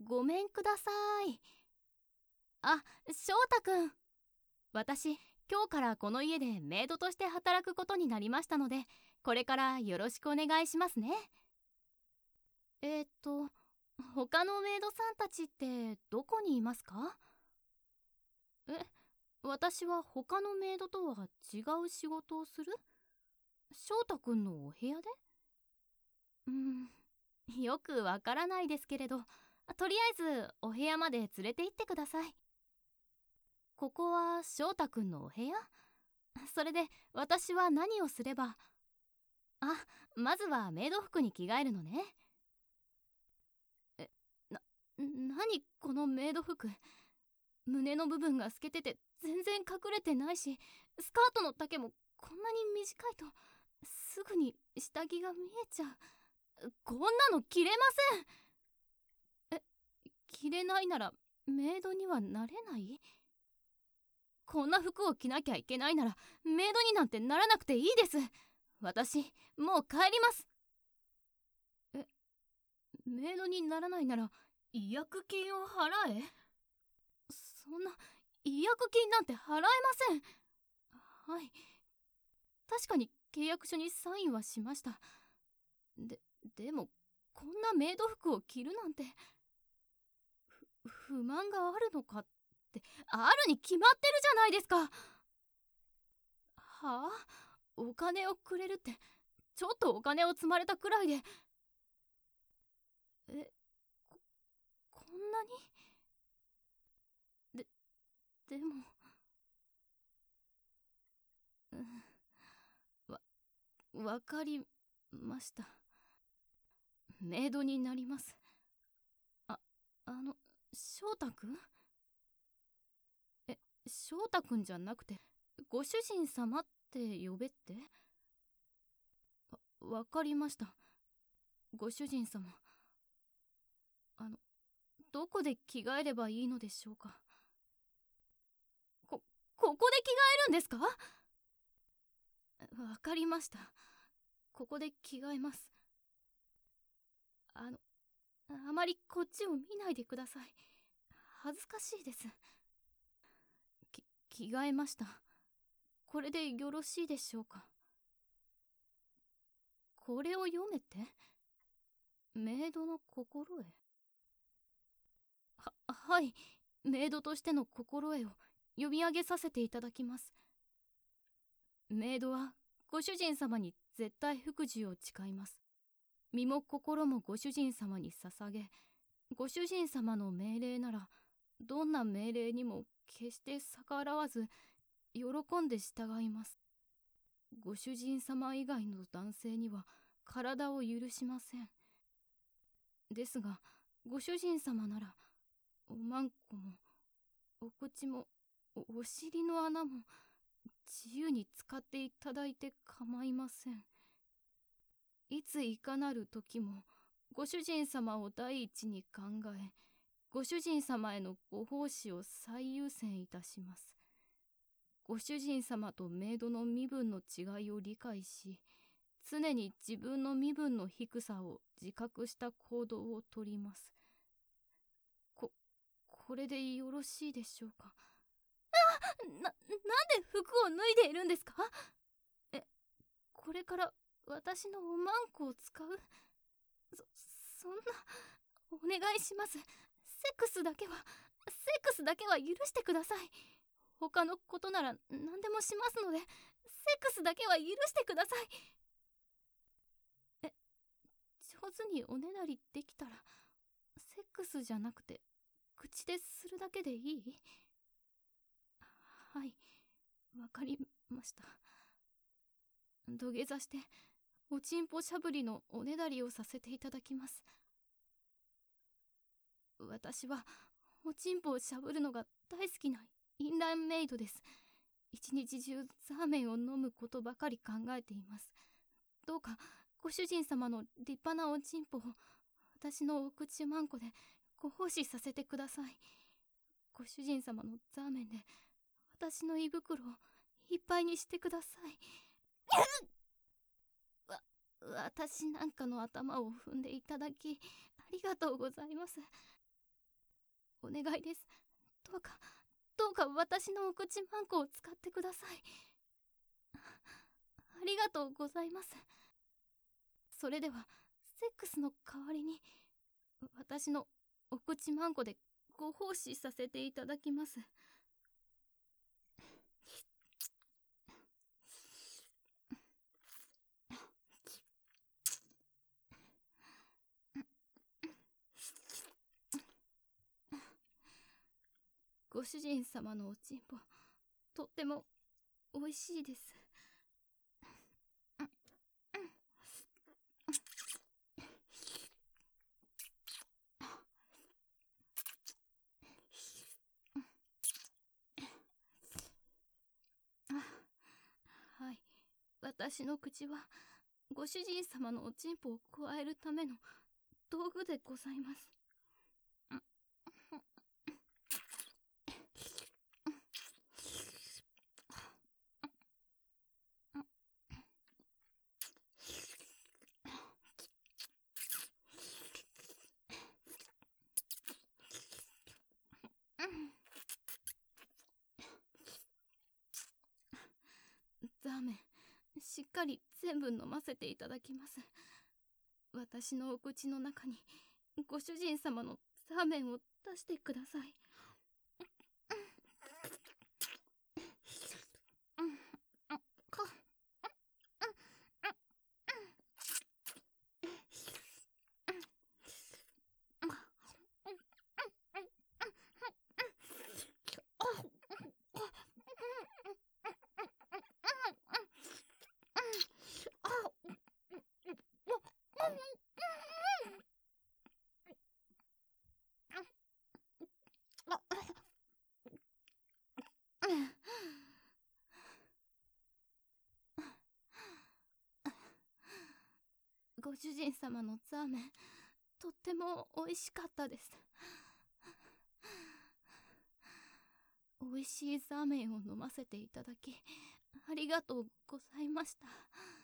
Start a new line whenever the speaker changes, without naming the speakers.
ごめんください。あ、翔太くん。私、今日からこの家でメイドとして働くことになりましたので、これからよろしくお願いしますね。他のメイドさんたちってどこにいますか？私は他のメイドとは違う仕事をする？翔太くんのお部屋で？よくわからないですけれど、とりあえずお部屋まで連れて行ってください。ここは翔太くんのお部屋？それで私は何をすれば？まずはメイド服に着替えるのね。何このメイド服。胸の部分が透けてて全然隠れてないし、スカートの丈もこんなに短いとすぐに下着が見えちゃう。こんなの着れません。着れないならメイドにはなれない？こんな服を着なきゃいけないならメイドになんてならなくていいです。私もう帰ります。メイドにならないなら違約金を払え？そんな違約金なんて払えません。はい、確かに契約書にサインはしました。でもこんなメイド服を着るなんて。不満があるのかって、あるに決まってるじゃないですか。はあ、お金をくれるってちょっとお金を積まれたくらいで。こんなに。でも、わかりました。メイドになります。翔太くん？翔太くんじゃなくてご主人様って呼べって？わかりました。ご主人様。どこで着替えればいいのでしょうか？ここで着替えるんですか？わかりました。ここで着替えます。あまりこっちを見ないでください。恥ずかしいです。着替えました。これでよろしいでしょうか？これを読めて？メイドの心得？はい、メイドとしての心得を読み上げさせていただきます。メイドはご主人様に絶対服従を誓います。身も心もご主人様に捧げ、ご主人様の命令ならどんな命令にも決して逆らわず喜んで従います。ご主人様以外の男性には体を許しません。ですがご主人様ならおまんこもお口もお尻の穴も自由に使っていただいて構いません。いついかなる時もご主人様を第一に考え、ご主人様へのご奉仕を最優先いたします。ご主人様とメイドの身分の違いを理解し、常に自分の身分の低さを自覚した行動をとります。これでよろしいでしょうか？なんで服を脱いでいるんですか？これから私のおまんこを使う？そんな、お願いします。セックスだけは許してください。他のことなら何でもしますので、セックスだけは許してください。上手におねだりできたら、セックスじゃなくて口でするだけでいい？はい、わかりました。土下座しておちんぽしゃぶりのおねだりをさせていただきます。私はおちんぽをしゃぶるのが大好きなインランメイドです。一日中ザーメンを飲むことばかり考えています。どうかご主人様の立派なおちんぽを私のお口まんこでご奉仕させてください。ご主人様のザーメンで私の胃袋をいっぱいにしてください。私なんかの頭を踏んでいただきありがとうございます。 お願いです。どうかどうか私のお口マンコを使ってください。ありがとうございます。それではセックスの代わりに私のお口マンコでご奉仕させていただきます。ご主人様のおちんぽ、とってもおいしいです。はい、私の口はご主人様のおちんぽをくわえるための道具でございます。ザーメン、しっかり全部飲ませていただきます。私のお口の中にご主人様のザーメンを出してください。ご主人様のザーメン、とっても美味しかったです。美味しいザーメンを飲ませていただき、ありがとうございました。